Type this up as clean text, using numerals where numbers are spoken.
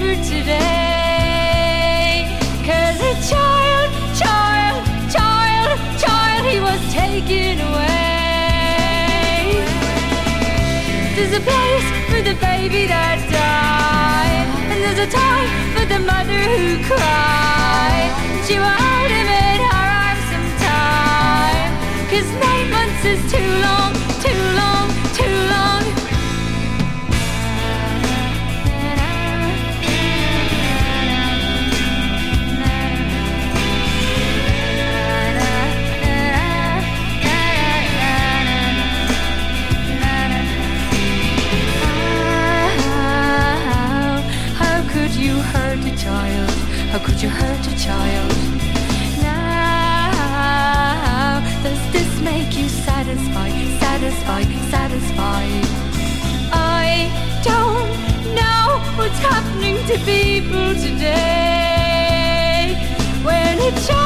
for today. 'Cause a child, he was taken away. There's a place for the baby that died, and there's a time for the mother who cried. She will hold him in her arms sometime, 'cause 9 months is too long, too long, too long. How could you hurt a child? Now, does this make you satisfied? I don't know what's happening to people today. When a child